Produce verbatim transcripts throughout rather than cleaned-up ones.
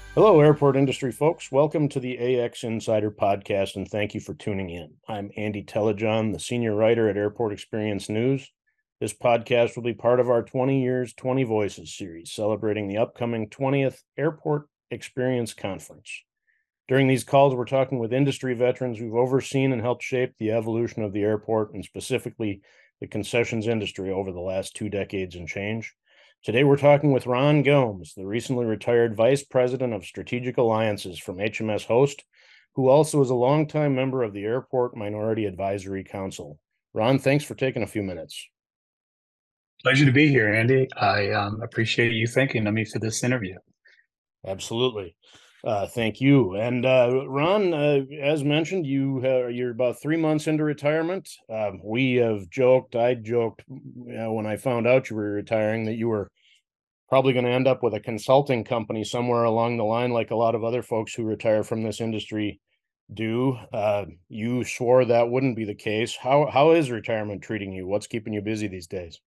Hello, airport industry folks. Welcome to the A X Insider podcast, and thank you for tuning in. I'm Andy Telejohn, the senior writer at Airport Experience News. This podcast will be part of our twenty Years, twenty Voices series, celebrating the upcoming twentieth Airport Experience Conference. During these calls, we're talking with industry veterans who've overseen and helped shape the evolution of the airport, and specifically the concessions industry over the last two decades and change. Today, we're talking with Ron Gomes, the recently retired Vice President of Strategic Alliances from H M S Host, who also is a longtime member of the Airport Minority Advisory Council. Ron, thanks for taking a few minutes. Pleasure to be here, Andy. I um, appreciate you thinking of me for this interview. Absolutely. Uh, thank you. And uh, Ron, uh, as mentioned, you uh, you're about three months into retirement. Um, we have joked, I joked you know, when I found out you were retiring that you were probably going to end up with a consulting company somewhere along the line, like a lot of other folks who retire from this industry do. Uh, you swore that wouldn't be the case. How how is retirement treating you? What's keeping you busy these days?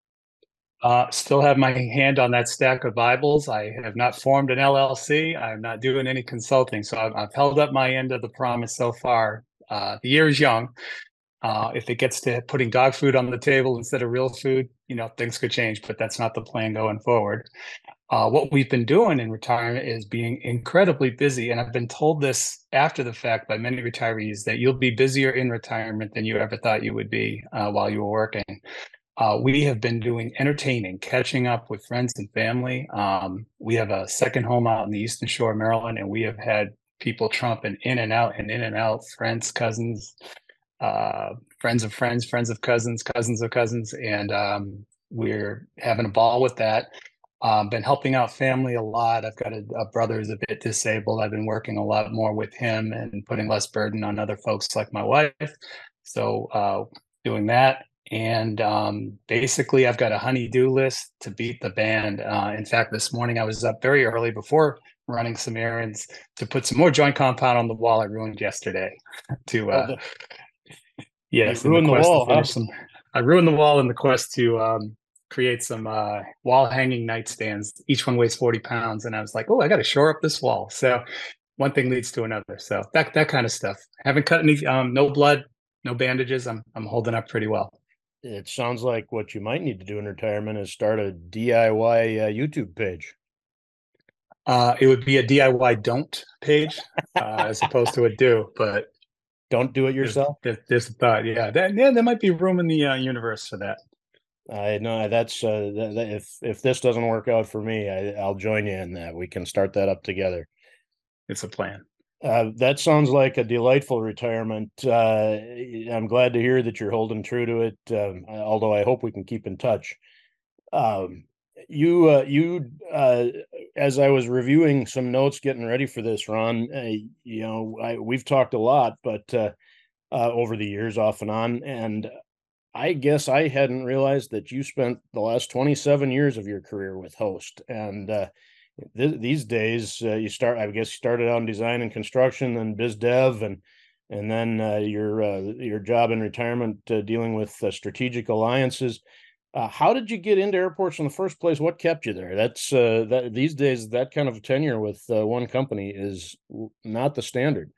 Uh, still have my hand on that stack of Bibles. I have not formed an L L C. I'm not doing any consulting. So I've, I've held up my end of the promise so far. Uh, the year is young. Uh, if it gets to putting dog food on the table instead of real food, you know, things could change, but that's not the plan going forward. Uh, what we've been doing in retirement is being incredibly busy. And I've been told this after the fact by many retirees that you'll be busier in retirement than you ever thought you would be uh, while you were working. Uh, we have been doing entertaining, catching up with friends and family. Um, we have a second home out in the Eastern Shore of Maryland, and we have had people trumping in and out and in and out, friends, cousins, uh, friends of friends, friends of cousins, cousins of cousins, and um, we're having a ball with that. Um, been helping out family a lot. I've got a, a brother who's a bit disabled. I've been working a lot more with him and putting less burden on other folks like my wife. So uh, doing that. And um, basically, I've got a honey-do list to beat the band. Uh, in fact, this morning I was up very early before running some errands to put some more joint compound on the wall I ruined yesterday. To Oh, uh, the, you yes, in the ruined the quest to wall, huh? finish some, I ruined the wall in the quest to um, create some uh, wall hanging nightstands. Each one weighs forty pounds, and I was like, oh, I got to shore up this wall. So one thing leads to another. So that that kind of stuff. Haven't cut any, um, no blood, no bandages. I'm I'm holding up pretty well. It sounds like what you might need to do in retirement is start a D I Y uh, YouTube page. Uh, it would be a D I Y don't page uh, as opposed to a do, but Don't do it there's, yourself. there's a thought. Yeah, that, yeah, there might be room in the uh, universe for that. I know that's uh, that, that if if this doesn't work out for me, I, I'll join you in that. We can start that up together. It's a plan. Uh, that sounds like a delightful retirement. Uh, I'm glad to hear that you're holding true to it. Um, although I hope we can keep in touch. Um, you, uh, you, uh, as I was reviewing some notes, getting ready for this, Ron, uh, you know, I, we've talked a lot, but uh, uh, over the years, off and on, and I guess I hadn't realized that you spent the last twenty-seven years of your career with Host, and uh, th- these days uh, you start. I guess you started out in design and construction, then biz dev, and and then uh, your uh, your job in retirement uh, dealing with uh, strategic alliances. Uh, how did you get into airports in the first place? What kept you there? That's uh, that these days that kind of tenure with uh, one company is not the standard.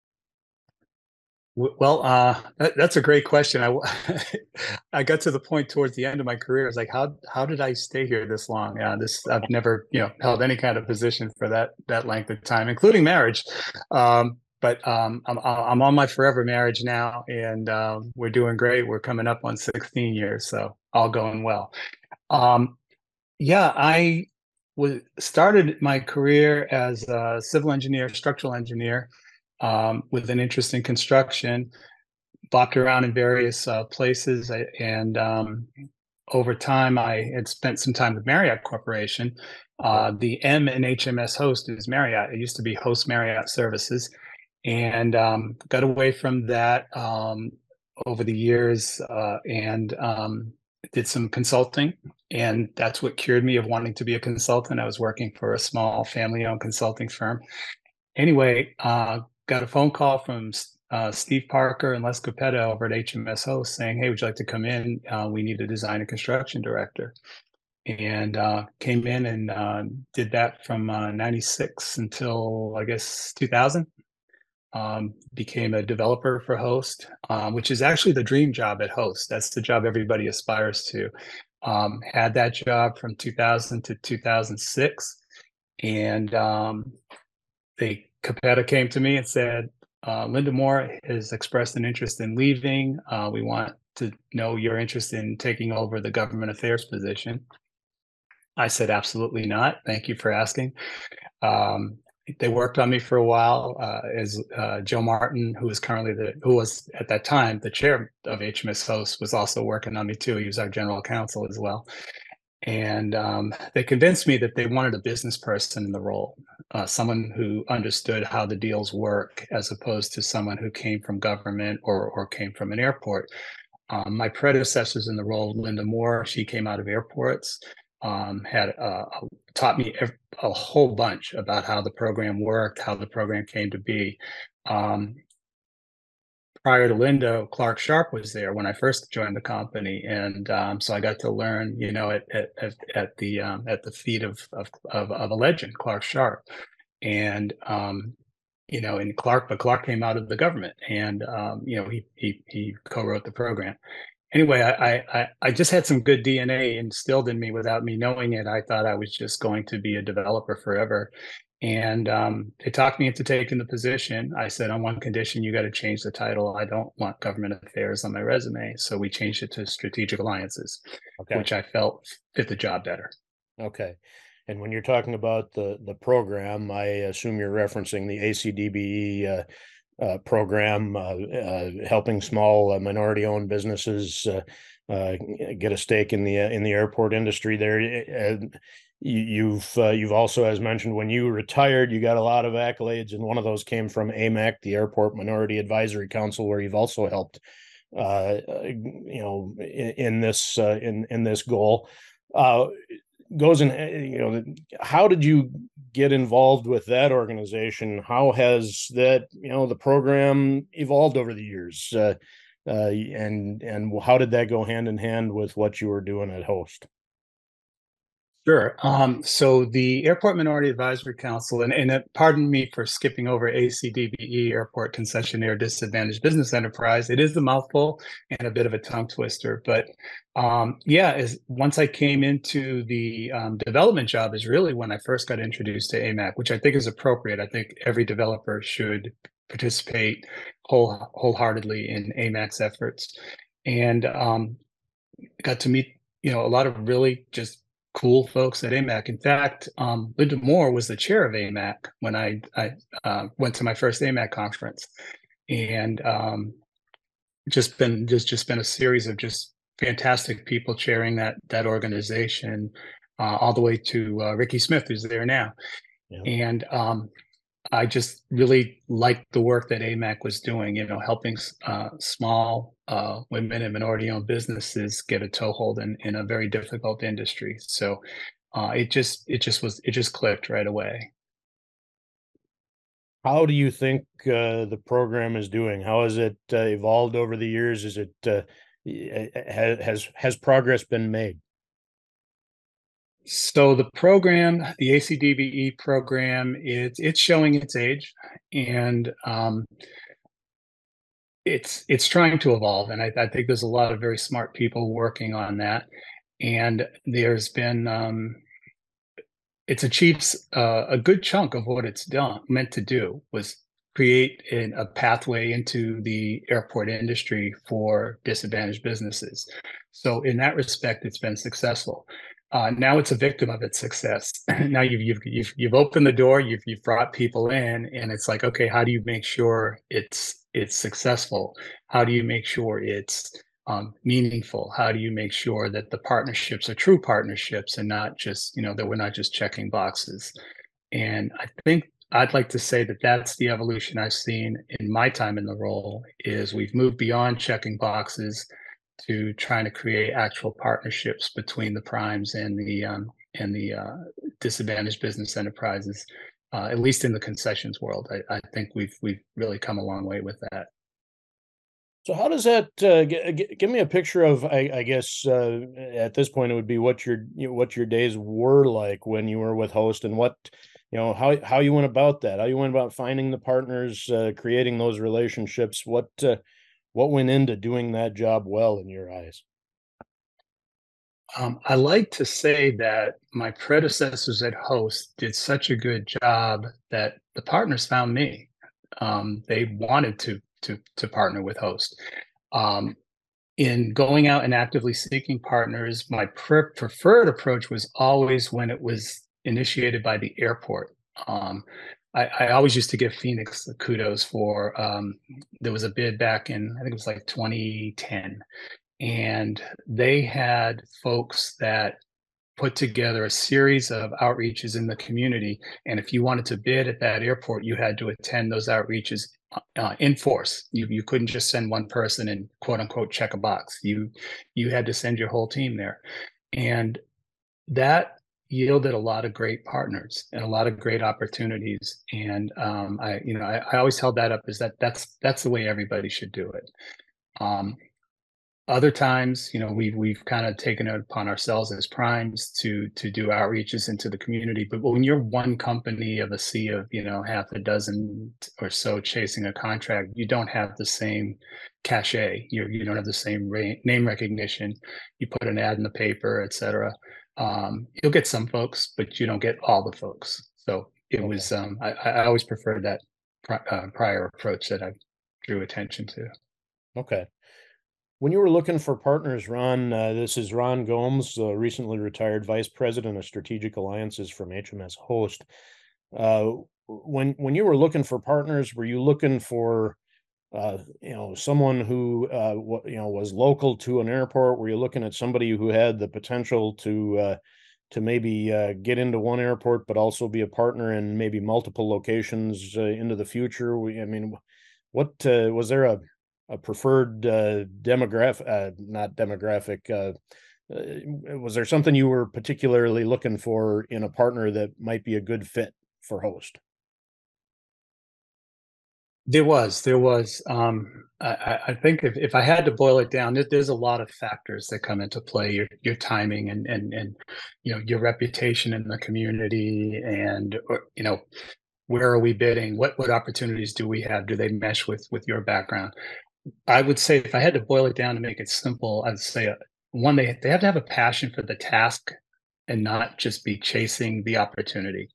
Well, uh, that, that's a great question. I I got to the point towards the end of my career. I was like, how how did I stay here this long? Yeah, this I've never you know held any kind of position for that that length of time, including marriage. Um, but um, I'm I'm on my forever marriage now, and um, we're doing great. We're coming up on sixteen years, so all going well. Um, yeah, I was started my career as a civil engineer, structural engineer, um, with an interest in construction. Bopped around in various uh, places, and um, over time, I had spent some time with Marriott Corporation. Uh, the M in H M S Host is Marriott. It used to be Host Marriott Services, and um, got away from that um, over the years, uh, and um, did some consulting. And that's what cured me of wanting to be a consultant. I was working for a small family-owned consulting firm. Anyway, uh, got a phone call from uh, Steve Parker and Les Capetta over at H M S Host saying, "Hey, would you like to come in? Uh, we need a design and construction director." and uh, came in and uh, did that from uh, ninety-six until I guess two thousand. Um, became a developer for Host, um, which is actually the dream job at Host. That's the job everybody aspires to. Um, had that job from two thousand to two thousand six, and um, they Capetta came to me and said, uh, Linda Moore has expressed an interest in leaving. Uh, we want to know your interest in taking over the government affairs position. I said, absolutely not. Thank you for asking. Um, they worked on me for a while uh, as uh, Joe Martin, who is currently the, who was at that time the chair of H M S Host, was also working on me too. He was our general counsel as well. And um, they convinced me that they wanted a business person in the role, uh, someone who understood how the deals work, as opposed to someone who came from government or, or came from an airport. Um, my predecessors in the role, Linda Moore, she came out of airports, um, had uh, taught me a whole bunch about how the program worked, how the program came to be. Um, prior to Linda, Clark Sharp was there when I first joined the company, and um, so I got to learn, you know, at at at, at the um, at the feet of, of of of a legend, Clark Sharp, and um, you know, and Clark, but Clark came out of the government, and um, you know, he he he co-wrote the program. Anyway, I, I I just had some good D N A instilled in me without me knowing it. I thought I was just going to be a developer forever. And um, they talked me into taking the position. I said, on one condition, you got to change the title. I don't want government affairs on my resume. So we changed it to strategic alliances, Okay. which I felt fit the job better. Okay. And when you're talking about the the program, I assume you're referencing the A C D B E uh, uh, program, uh, uh, helping small uh, minority-owned businesses uh, uh, get a stake in the uh, in the airport industry. There, and you've uh, you've also, as mentioned, when you retired, you got a lot of accolades, and one of those came from A M A C, the Airport Minority Advisory Council, where you've also helped, uh, you know, in, in this uh, in in this goal. Uh, goes in, you know, how did you get involved with that organization? How has that, you know, the program evolved over the years? Uh, uh, and and how did that go hand in hand with what you were doing at Host? Sure. Um, so the Airport Minority Advisory Council, and, and uh, pardon me for skipping over A C D B E, Airport Concessionaire Disadvantaged Business Enterprise. It is a mouthful and a bit of a tongue twister, but um, yeah, as once I came into the um, development job is really when I first got introduced to A M A C, which I think is appropriate. I think every developer should participate whole, wholeheartedly in A M A C's efforts, and um, got to meet, you know, a lot of really just cool folks at A M A C. In fact, um, Linda Moore was the chair of A M A C when I, I uh, went to my first A M A C conference, and um, just been just just been a series of just fantastic people chairing that that organization, uh, all the way to uh, Ricky Smith, who's there now. Yeah. And um, I just really liked the work that A M A C was doing, you know, helping uh, small uh, women and minority-owned businesses get a toehold in, in a very difficult industry. So uh, it just it just was it just clicked right away. How do you think uh, the program is doing? How has it uh, evolved over the years? Is it uh, has has progress been made? So the program, the A C D B E program, it's it's showing its age, and um, it's it's trying to evolve. And I, I think there's a lot of very smart people working on that. And there's been um, it's achieved uh, a good chunk of what it's done meant to do was create an, a pathway into the airport industry for disadvantaged businesses. So in that respect, it's been successful. Uh, now it's a victim of its success. Now you've, you've you've you've opened the door, you've you've brought people in, and it's like, okay, how do you make sure it's it's successful? How do you make sure it's um, meaningful? How do you make sure that the partnerships are true partnerships and not just, you know, that we're not just checking boxes? And I think I'd like to say that that's the evolution I've seen in my time in the role is we've moved beyond checking boxes to trying to create actual partnerships between the primes and the um, and the uh, disadvantaged business enterprises, uh, at least in the concessions world. I, I think we've we've really come a long way with that. So how does that uh, g- g- give me a picture of I, I guess uh, at this point it would be what your you know, what your days were like when you were with Host and what you know how how you went about that, how you went about finding the partners, uh, creating those relationships, what uh, what went into doing that job well in your eyes? Um, I like to say that my predecessors at Host did such a good job that the partners found me. Um, they wanted to to to partner with Host. Um, in going out and actively seeking partners, my pre- preferred approach was always when it was initiated by the airport. Um, I, I always used to give Phoenix the kudos for um, there was a bid back in I think it was like twenty ten, and they had folks that put together a series of outreaches in the community. And if you wanted to bid at that airport, you had to attend those outreaches uh, in force. You you couldn't just send one person and quote unquote check a box. You you had to send your whole team there, and that yielded a lot of great partners and a lot of great opportunities. And um, I you know I, I always held that up as that that's that's the way everybody should do it. Um, Other times, you know, we've we've kind of taken it upon ourselves as primes to to do outreaches into the community. But when you're one company of a sea of, you know, half a dozen or so chasing a contract, you don't have the same cachet. You you don't have the same ra- name recognition. You put an ad in the paper, et cetera. Um, you'll get some folks, but you don't get all the folks. So it Okay. was um, I, I always preferred that pri- uh, prior approach that I drew attention to. Okay. When you were looking for partners, Ron, uh, this is Ron Gomes, uh, recently retired Vice President of Strategic Alliances from H M S Host. Uh, when when you were looking for partners, were you looking for uh, you know someone who uh, w- you know was local to an airport? Were you looking at somebody who had the potential to uh, to maybe uh, get into one airport, but also be a partner in maybe multiple locations uh, into the future? We, I mean, what uh, was there a a preferred uh, demographic, uh, not demographic? Uh, uh, was there something you were particularly looking for in a partner that might be a good fit for Host? There was, there was. Um, I, I I think if, if I had to boil it down, there, there's a lot of factors that come into play. Your your timing and and and you know your reputation in the community, and or, you know where are we bidding? What what opportunities do we have? Do they mesh with with your background? I would say if I had to boil it down to make it simple, I'd say uh, one they they have to have a passion for the task and not just be chasing the opportunity.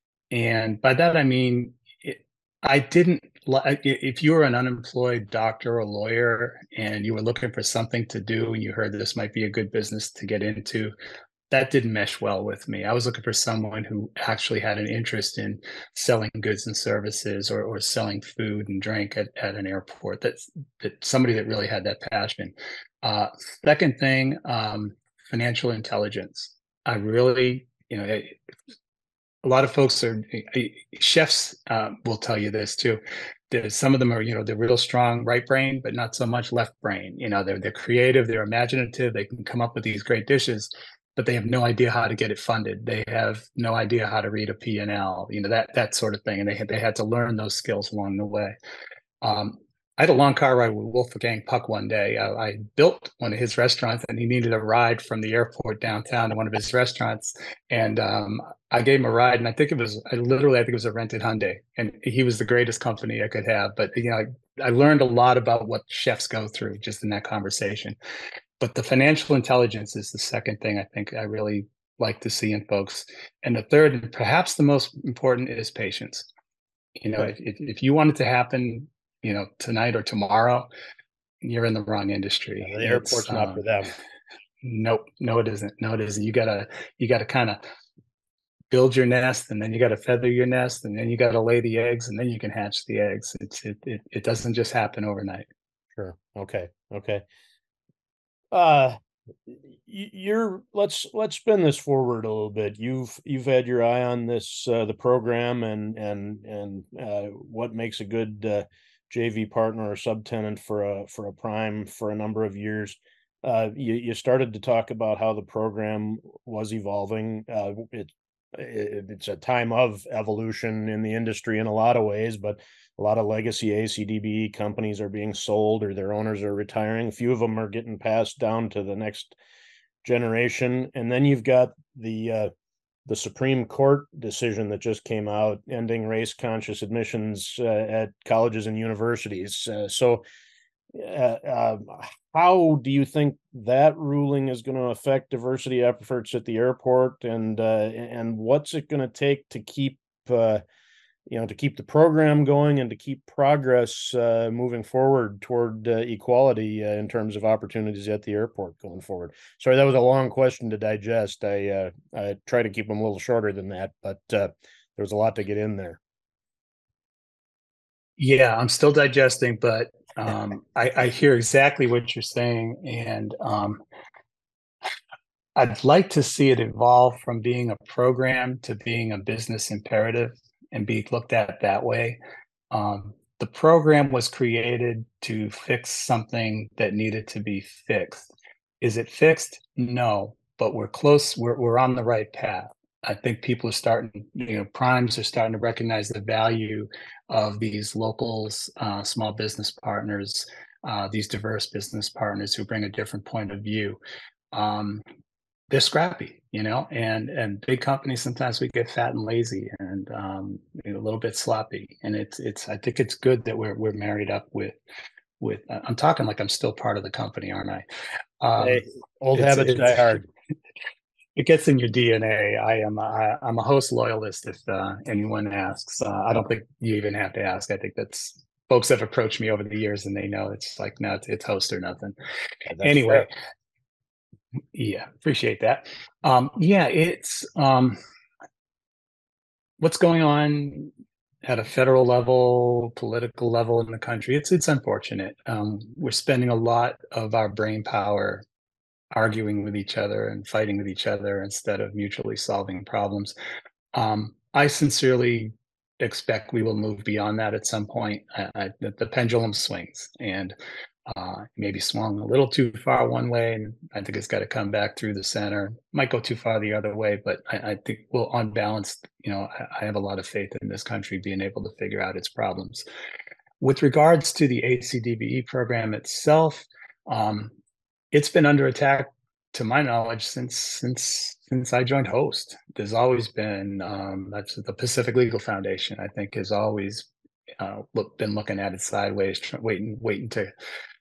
And by that, I mean, it, I didn't li I if you were an unemployed doctor or lawyer and you were looking for something to do and you heard that this might be a good business to get into, that didn't mesh well with me. I was looking for someone who actually had an interest in selling goods and services or or selling food and drink at, at an airport. That's that somebody that really had that passion. Uh, Second thing, um, financial intelligence. I really, you know, a lot of folks are eh, chefs uh, will tell you this too. There's some of them are, you know, they're real strong right brain, but not so much left brain. You know, they're they're creative, they're imaginative, they can come up with these great dishes, but they have no idea how to get it funded. They have no idea how to read a P and L, you know, that that sort of thing. And they had they had to learn those skills along the way. Um, I had a long car ride with Wolfgang Puck one day. Uh, I built one of his restaurants, and he needed a ride from the airport downtown to one of his restaurants. And um, I gave him a ride, and I think it was I literally I think it was a rented Hyundai, and he was the greatest company I could have. But you know, I, I learned a lot about what chefs go through just in that conversation. But the financial intelligence is the second thing I think I really like to see in folks. And the third, and perhaps the most important, is patience. You know, Okay. if, if if you want it to happen, you know, tonight or tomorrow, you're in the wrong industry. Yeah, the It's airport's not um, for them. nope, no, it isn't. No, it isn't. You gotta you gotta kind of build your nest, and then you gotta feather your nest, and then you gotta lay the eggs, and then you can hatch the eggs. It's it it, it doesn't just happen overnight. Sure. Okay. Okay. Uh, y- you're let's let's spin this forward a little bit. You've you've had your eye on this uh, the program and and and uh, what makes a good uh, J V partner or subtenant for a for a prime for a number of years. Uh, you you started to talk about how the program was evolving. Uh, it it, it's a time of evolution in the industry in a lot of ways, but a lot of legacy A C D B E companies are being sold or their owners are retiring. A few of them are getting passed down to the next generation. And then you've got the uh, the Supreme Court decision that just came out ending race conscious admissions uh, at colleges and universities. Uh, so, uh, uh, how do you think that ruling is going to affect diversity efforts at the airport, and uh, and what's it going to take to keep uh, you know to keep the program going and to keep progress uh, moving forward toward uh, equality uh, in terms of opportunities at the airport going forward? Sorry, that was a long question to digest. I uh, I try to keep them a little shorter than that, but uh, there was a lot to get in there. Yeah, I'm still digesting, but um, I, I hear exactly what you're saying, and um, I'd like to see it evolve from being a program to being a business imperative and be looked at that way. Um, the program was created to fix something that needed to be fixed. Is it fixed? No, but we're close. We're we're on the right path. I think people are starting, you know, primes are starting to recognize the value of these locals, uh, small business partners, uh, these diverse business partners who bring a different point of view. Um, they're scrappy, you know, and and big companies sometimes we get fat and lazy and um, you know, a little bit sloppy. And it's it's I think it's good that we're we're married up with with. Uh, I'm talking like I'm still part of the company, aren't I? Um, Hey, old it's habits it's die hard. it gets in your D N A. I am I, I'm a host loyalist. If uh, anyone asks, uh, I don't think you even have to ask. I think that's folks have approached me over the years and they know it's like no, it's, it's host or nothing. Yeah, that's Anyway, fair. yeah, appreciate that. Um, yeah, it's um, what's going on at a federal level, political level in the country. It's it's unfortunate. Um, we're spending a lot of our brain power arguing with each other and fighting with each other instead of mutually solving problems. Um, I sincerely expect we will move beyond that at some point. I, I, the, the pendulum swings and uh, maybe swung a little too far one way, and I think it's got to come back through the center. Might go too far the other way, but I, I think we'll, on balance, you know, I, I have a lot of faith in this country being able to figure out its problems. With regards to the A C D B E program itself, um, it's been under attack, to my knowledge, since since since I joined Host. There's always been um, that's the Pacific Legal Foundation. I think has always uh, look, been looking at it sideways, tr- waiting waiting to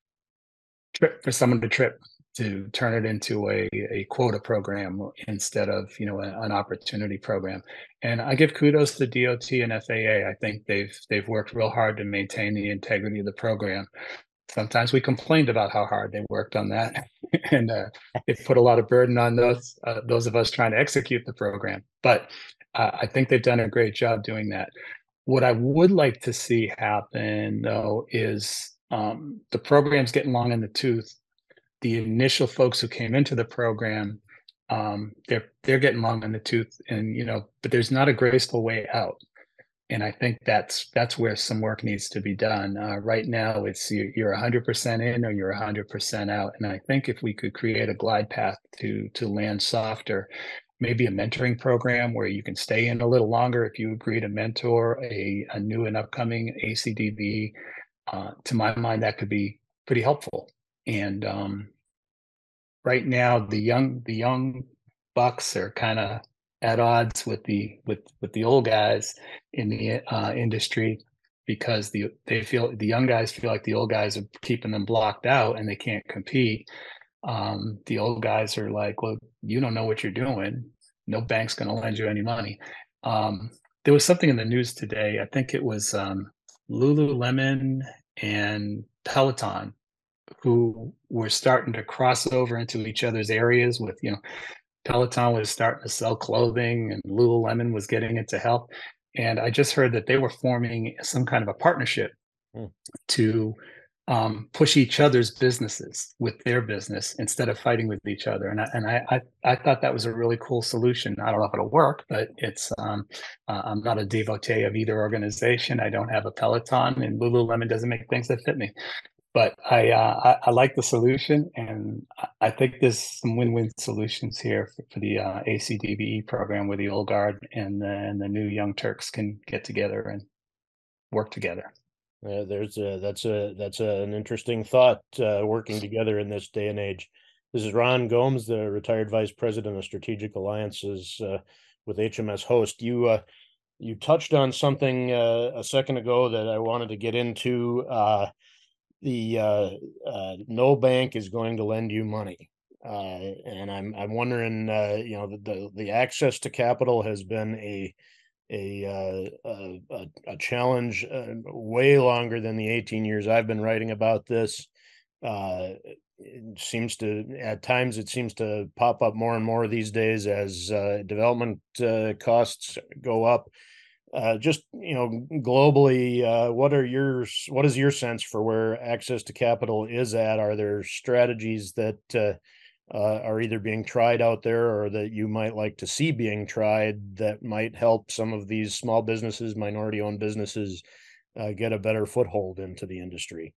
trip for someone to trip to turn it into a, a quota program instead of you know a, an opportunity program. And I give kudos to the D O T and F A A. I think they've they've worked real hard to maintain the integrity of the program. Sometimes we complained about how hard they worked on that, and uh, it put a lot of burden on those uh, those of us trying to execute the program. But uh, I think they've done a great job doing that. What I would like to see happen, though, is um, the program's getting long in the tooth. The initial folks who came into the program, um, they're they're getting long in the tooth, and you know, but there's not a graceful way out. And I think that's that's where some work needs to be done. Uh, right now, it's you, you're one hundred percent in or you're one hundred percent out. And I think if we could create a glide path to to land softer, maybe a mentoring program where you can stay in a little longer if you agree to mentor a, a new and upcoming A C D B, uh, to my mind, that could be pretty helpful. And um, right now, the young the young bucks are kind of at odds with the with with the old guys in the uh, industry because the they feel the young guys feel like the old guys are keeping them blocked out and they can't compete. Um, the old guys are like, well, you don't know what you're doing. No bank's going to lend you any money. Um, there was something in the news today. I think it was um, Lululemon and Peloton who were starting to cross over into each other's areas with, you know, Peloton was starting to sell clothing and Lululemon was getting into health. And I just heard that they were forming some kind of a partnership Hmm. to um, push each other's businesses with their business instead of fighting with each other. And I, and I, I, I thought that was a really cool solution. I don't know if it'll work, but it's, um, uh, I'm not a devotee of either organization. I don't have a Peloton and Lululemon doesn't make things that fit me. but I, uh, I I like the solution, and I, I think there's some win-win solutions here for, for the uh, A C D B E program, where the old guard and the, and the new Young Turks can get together and work together. Uh, there's a that's a that's a, an interesting thought, uh, working together in this day and age. This is Ron Gomes, the retired vice president of strategic alliances uh, with H M S Host. You uh, you touched on something uh, a second ago that I wanted to get into. Uh, the uh, uh, no bank is going to lend you money, uh, and I'm I'm wondering, uh, you know, the, the the access to capital has been a a uh, a, a challenge uh, way longer than the eighteen years I've been writing about this. Uh, it seems to at times it seems to pop up more and more these days as uh, development uh, costs go up. Uh, just, you know, globally, uh, what are yours? What is your sense for where access to capital is at? Are there strategies that uh, uh, are either being tried out there or that you might like to see being tried that might help some of these small businesses, minority owned businesses, uh, get a better foothold into the industry?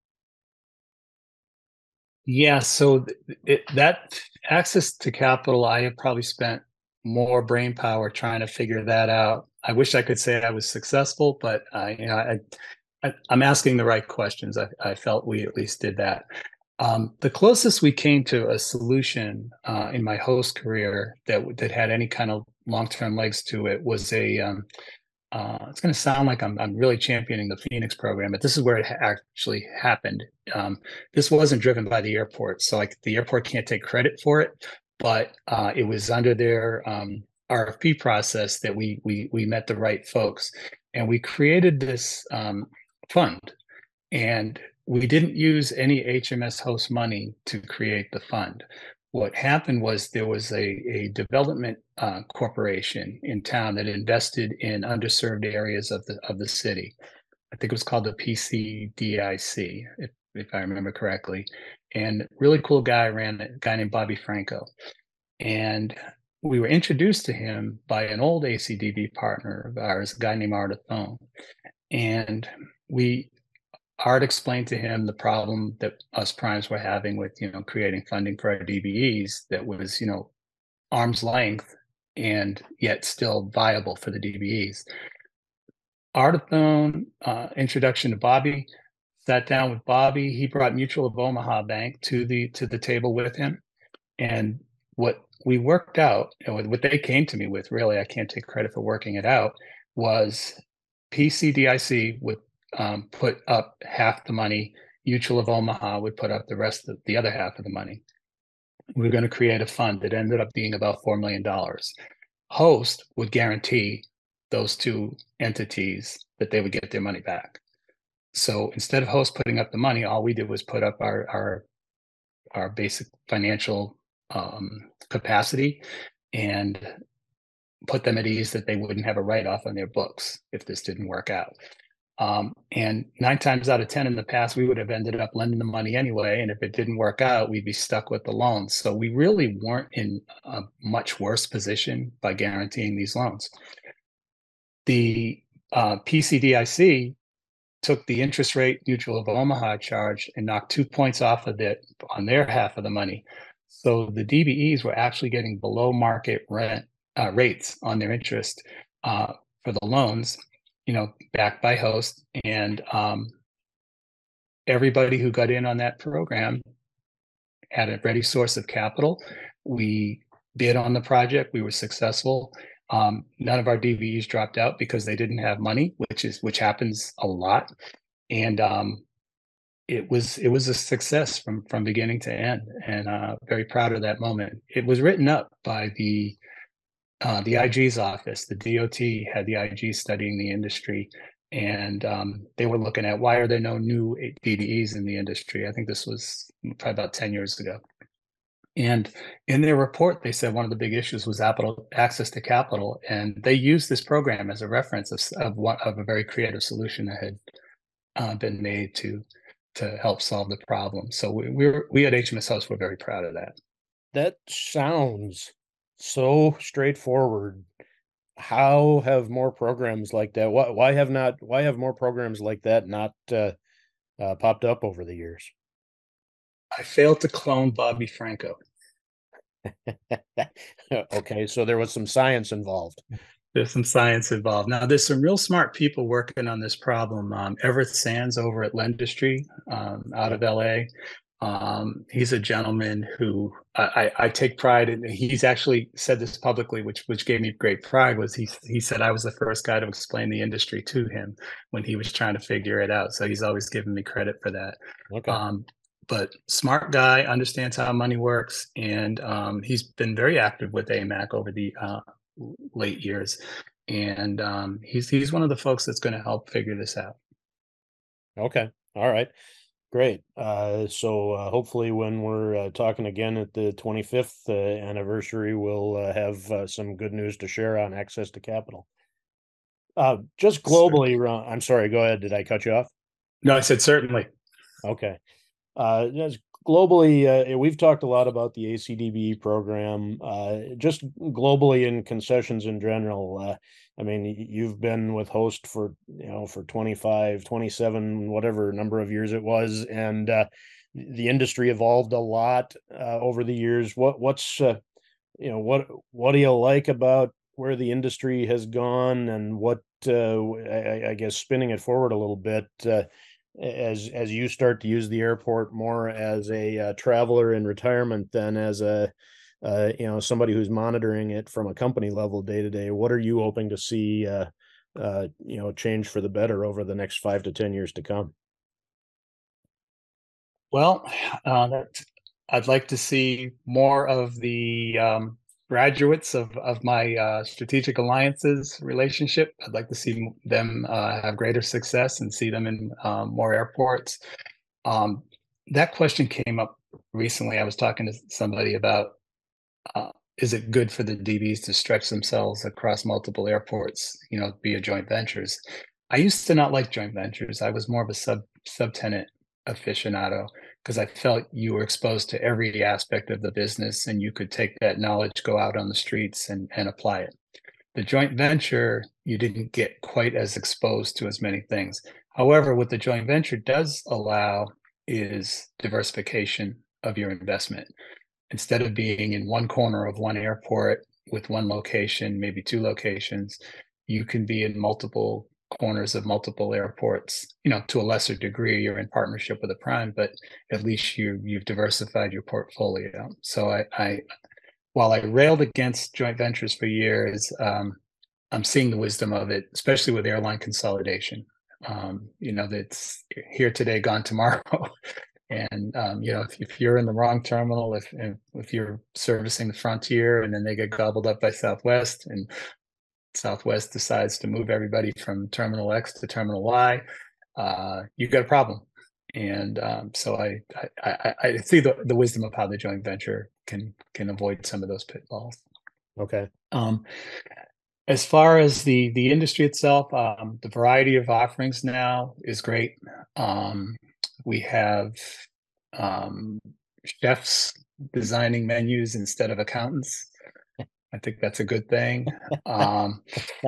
Yeah, so th- it, that access to capital, I have probably spent more brain power trying to figure that out. I wish I could say I was successful, but I, you know, I, I, I'm asking the right questions. I, I felt we at least did that. Um, the closest we came to a solution uh, in my host career that that had any kind of long-term legs to it was a um, uh, it's going to sound like I'm I'm really championing the Phoenix program, but this is where it ha- actually happened. Um, this wasn't driven by the airport, so like the airport can't take credit for it, but uh, it was under their um, R F P process that we we we met the right folks, and we created this um, fund, and we didn't use any H M S host money to create the fund. What happened was there was a, a development uh, corporation in town that invested in underserved areas of the of the city. I think it was called the P C D I C, if, if I remember correctly. And really cool guy ran it, a guy named Bobby Franco. And we were introduced to him by an old A C D B partner of ours, a guy named Art Thone. And we Art explained to him the problem that us primes were having with, you know, creating funding for our D B Es that was, you know, arm's length and yet still viable for the D B Es. Artathone, uh, introduction to Bobby, sat down with Bobby. He brought Mutual of Omaha Bank to the to the table with him. And what we worked out, and what they came to me with, really, I can't take credit for working it out, was P C D I C would um, put up half the money. Mutual of Omaha would put up the rest of the other half of the money. We were going to create a fund that ended up being about four million dollars. Host would guarantee those two entities that they would get their money back. So instead of Host putting up the money, all we did was put up our our our basic financial um, capacity and put them at ease that they wouldn't have a write-off on their books if this didn't work out. Um, and nine times out of ten in the past, we would have ended up lending the money anyway. And if it didn't work out, we'd be stuck with the loans. So we really weren't in a much worse position by guaranteeing these loans. The uh, P C D I C took the interest rate Mutual of Omaha charge and knocked two points off of it on their half of the money. So the D B Es were actually getting below market rent uh, rates on their interest uh, for the loans, you know, backed by Host. And um, everybody who got in on that program had a ready source of capital. We bid on the project. We were successful. Um, none of our D B Es dropped out because they didn't have money, which is which happens a lot. And um, it was it was a success from from beginning to end, and uh, very proud of that moment. It was written up by the uh, the I G's office. The D O T had the I G studying the industry, and um, they were looking at why are there no new D B Es in the industry. I think this was probably about ten years ago. And in their report, they said one of the big issues was capital, access to capital, and they used this program as a reference of of, one, of a very creative solution that had uh, been made to to help solve the problem. So we we, were, we at H M S Host were very proud of that. That sounds so straightforward. How have more programs like that? Why, why have not? Why have more programs like that not uh, uh, popped up over the years? I failed to clone Bobby Franco. Okay, so there was some science involved. There's some science involved. Now, there's some real smart people working on this problem. Um, Everett Sands over at Lendistry, um, out Yeah. of L A. Um, he's a gentleman who I, I, I take pride in. He's actually said this publicly, which which gave me great pride. Was he he said I was the first guy to explain the industry to him when he was trying to figure it out. So he's always given me credit for that. Okay. Um, but smart guy, understands how money works, and um, he's been very active with A M A C over the uh, late years, and um, he's he's one of the folks that's going to help figure this out. Okay. All right. Great. Uh, so uh, hopefully, when we're uh, talking again at the twenty-fifth uh, anniversary, we'll uh, have uh, some good news to share on access to capital. Uh, just globally, Ron, I'm sorry. Go ahead. Did I cut you off? No, I said certainly. Okay. Uh, just globally, uh, we've talked a lot about the A C D B E program, uh, just globally in concessions in general. Uh, I mean, you've been with Host for, you know, for twenty-five, twenty-seven, whatever number of years it was, and uh, the industry evolved a lot uh, over the years. What, what's, uh, you know, what, what do you like about where the industry has gone, and what, uh, I, I guess, spinning it forward a little bit, uh, as as you start to use the airport more as a uh, traveler in retirement than as a uh, you know, somebody who's monitoring it from a company level day to day, what are you hoping to see uh, uh, you know, change for the better over the next five to ten years to come? Well, uh, that I'd like to see more of the um, graduates of of my uh, strategic alliances relationship. I'd like to see them uh, have greater success and see them in um, more airports. Um, that question came up recently. I was talking to somebody about, uh, is it good for the D Bs to stretch themselves across multiple airports, you know, via joint ventures? I used to not like joint ventures. I was more of a sub subtenant aficionado because I felt you were exposed to every aspect of the business and you could take that knowledge, go out on the streets and, and apply it. The joint venture, you didn't get quite as exposed to as many things. However, what the joint venture does allow is diversification of your investment. Instead of being in one corner of one airport with one location, maybe two locations, you can be in multiple corners of multiple airports. You know, to a lesser degree, you're in partnership with a prime, but at least you you've diversified your portfolio. So I, I while I railed against joint ventures for years, um, I'm seeing the wisdom of it, especially with airline consolidation. Um, you know, that's here today, gone tomorrow. And um, you know, if, if you're in the wrong terminal, if if you're servicing the Frontier and then they get gobbled up by Southwest, and Southwest decides to move everybody from Terminal X to Terminal Y, uh, you've got a problem. And um, so I, I I I see the the wisdom of how the joint venture can can avoid some of those pitfalls. Okay. Um, as far as the the industry itself, um, the variety of offerings now is great. Um, we have um, chefs designing menus instead of accountants. I think that's a good thing. Um,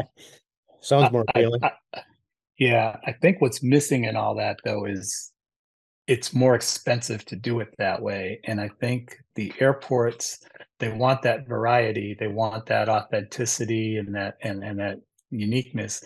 Sounds I, more I, appealing. I, yeah, I think what's missing in all that though is it's more expensive to do it that way. And I think the airports, they want that variety, they want that authenticity and that and, and that uniqueness,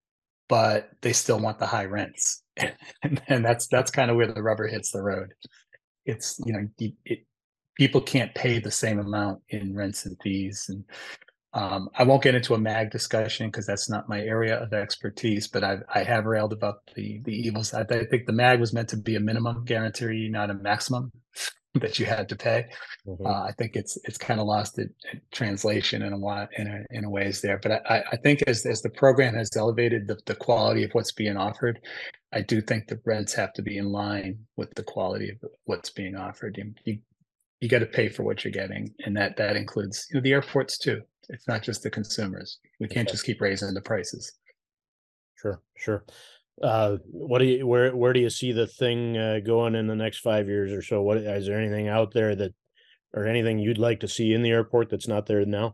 but they still want the high rents. and, and that's that's kind of where the rubber hits the road. It's, you know, it, people can't pay the same amount in rents and fees. And um, I won't get into a MAG discussion because that's not my area of expertise, but I, I have railed about the the evils. I, I think the MAG was meant to be a minimum guarantee, not a maximum that you had to pay. Mhm. Uh, I think it's it's kind of lost it translation in a lot in a, in a ways there. But I, I think as as the program has elevated the, the quality of what's being offered, I do think the rents have to be in line with the quality of what's being offered. You you, you got to pay for what you're getting, and that that includes, you know, the airports too. It's not just the consumers. We can't Okay. just keep raising the prices. Sure. Sure. Uh, what do you, where where do you see the thing uh, going in the next five years or so? What, is there anything out there that, or anything you'd like to see in the airport that's not there now?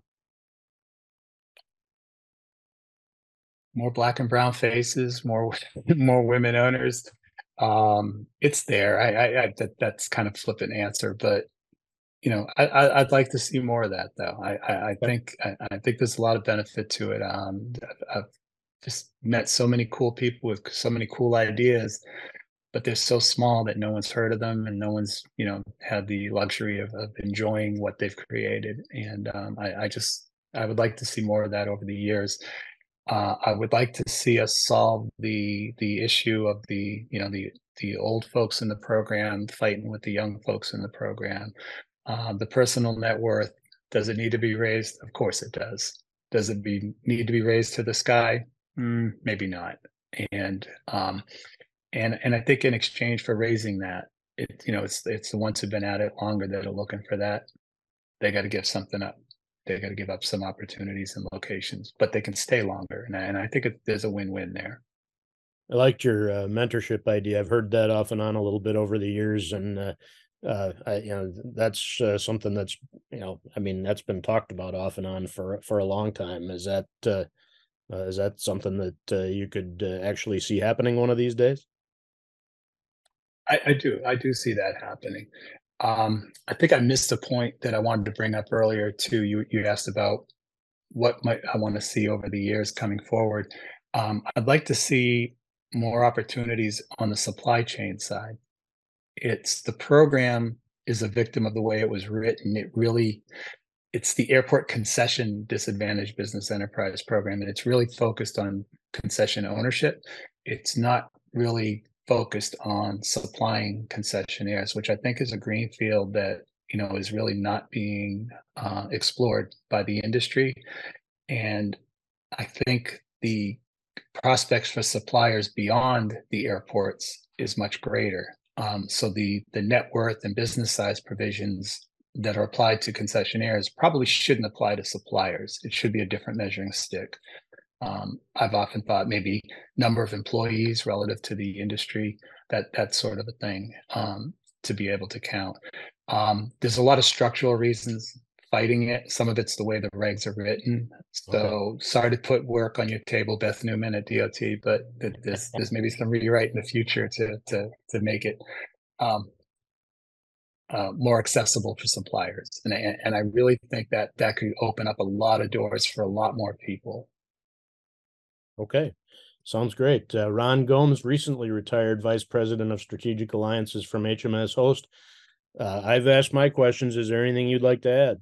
More black and brown faces, more more women owners. Um, it's there. I, I, I that, that's kind of flippant answer, but you know, I, I I'd like to see more of that though. I I, I Okay. think I, I think there's a lot of benefit to it. Um, I've, I've just met so many cool people with so many cool ideas, but they're so small that no one's heard of them and no one's, you know, had the luxury of, of enjoying what they've created. And um, I, I just I would like to see more of that over the years. Uh, I would like to see us solve the the issue of the, you know, the the old folks in the program fighting with the young folks in the program. Uh, the personal net worth, does it need to be raised? Of course it does. Does it be need to be raised to the sky? Mm, maybe not. And um, and and I think in exchange for raising that, it you know, it's it's the ones who've been at it longer that are looking for that. They got to give something up. They got to give up some opportunities and locations, but they can stay longer. And I, and I think it, there's a win-win there. I liked your uh, mentorship idea. I've heard that off and on a little bit over the years, and uh, uh, I, you know, that's uh, something that's, you know, I mean, that's been talked about off and on for for a long time. Is that uh, uh, is that something that uh, you could uh, actually see happening one of these days? I, I do. I do see that happening. Um, I think I missed a point that I wanted to bring up earlier too. You you asked about what might I want to see over the years coming forward. Um, I'd like to see more opportunities on the supply chain side. It's the program is a victim of the way it was written. It really it's the airport concession disadvantaged business enterprise program, and it's really focused on concession ownership. It's not really focused on supplying concessionaires, which I think is a greenfield that, you know, is really not being uh, explored by the industry. And I think the prospects for suppliers beyond the airports is much greater. Um, so the the net worth and business size provisions that are applied to concessionaires probably shouldn't apply to suppliers. It should be a different measuring stick. Um, I've often thought maybe number of employees relative to the industry, that that sort of a thing, um, to be able to count. Um, there's a lot of structural reasons fighting it. Some of it's the way the regs are written. Okay. So sorry to put work on your table, Beth Newman at D O T, but there's there's maybe some rewrite in the future to to to make it um, uh, more accessible for suppliers. And I, and I really think that that could open up a lot of doors for a lot more people. Okay. Sounds great. Uh, Ron Gomes, recently retired Vice President of Strategic Alliances from H M S Host. Uh, I've asked my questions. Is there anything you'd like to add?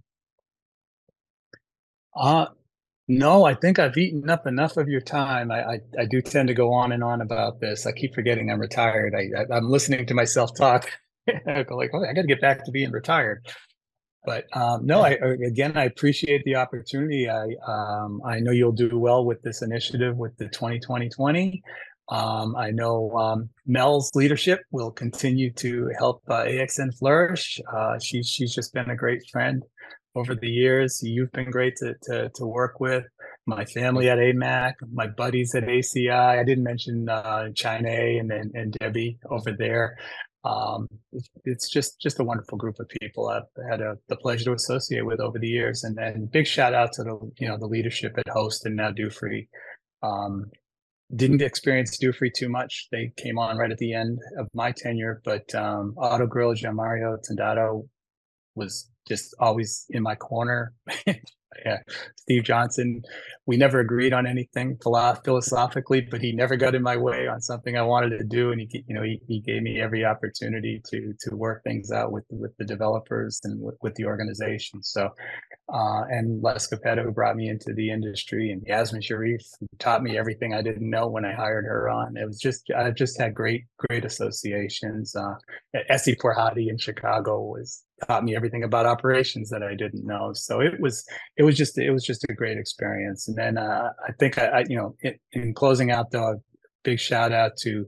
Uh, no, I think I've eaten up enough of your time. I, I, I do tend to go on and on about this. I keep forgetting I'm retired. I, I I'm listening to myself talk. I go like, oh, I got to get back to being retired. But um, no, I again, I appreciate the opportunity. I um, I know you'll do well with this initiative with the twenty twenty twenty. Um, I know um, Mel's leadership will continue to help uh, A X N flourish. Uh, she's she's just been a great friend over the years. You've been great to to, to work with. My family at A M A C, my buddies at A C I. I I didn't mention uh, China and, and and Debbie over there. Um, it's, it's just just a wonderful group of people I've had a, the pleasure to associate with over the years. And then big shout out to the you know the leadership at Host and now Dufree. Um, didn't experience Dufree too much. They came on right at the end of my tenure, but um, Auto Grill, Gianmario Tandato was just always in my corner. Yeah, Steve Johnson. We never agreed on anything philosophically, but he never got in my way on something I wanted to do, and he, you know, he, he gave me every opportunity to to work things out with with the developers and with, with the organization. So uh, and Les Capetta, who brought me into the industry, and Yasmin Sharif, who taught me everything I didn't know when I hired her on. It was just, I just had great, great associations. Uh, Essie Pourhati in Chicago was taught me everything about operations that I didn't know. So it was, it was just, it was just a great experience. And then uh, I think I, I, you know, in, in closing out though, a big shout out to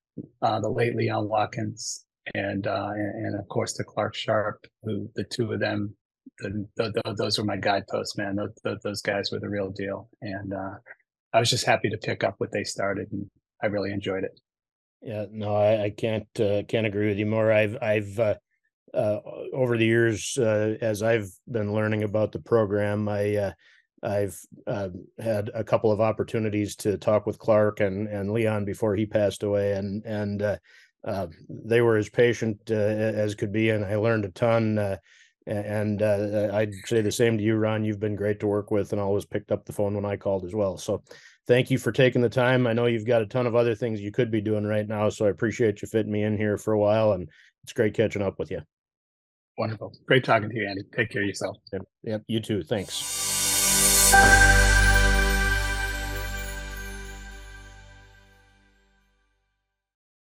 uh, the late Leon Watkins and, uh, and, and of course to Clark Sharp, who the two of them, the, the, the, those were my guideposts, man. Those, those, those guys were the real deal. And uh, I was just happy to pick up what they started, and I really enjoyed it. Yeah, no, I, I can't uh, can't agree with you more. I've I've uh, uh, over the years, uh, as I've been learning about the program, I uh, I've uh, had a couple of opportunities to talk with Clark and and Leon before he passed away, and and uh, uh, they were as patient uh, as could be, and I learned a ton. Uh, and uh, I'd say the same to you, Ron. You've been great to work with, and always picked up the phone when I called as well. So thank you for taking the time. I know you've got a ton of other things you could be doing right now, so I appreciate you fitting me in here for a while, and it's great catching up with you. Wonderful. Great talking to you, Andy. Take care of yourself. Yep, yep, you too. Thanks.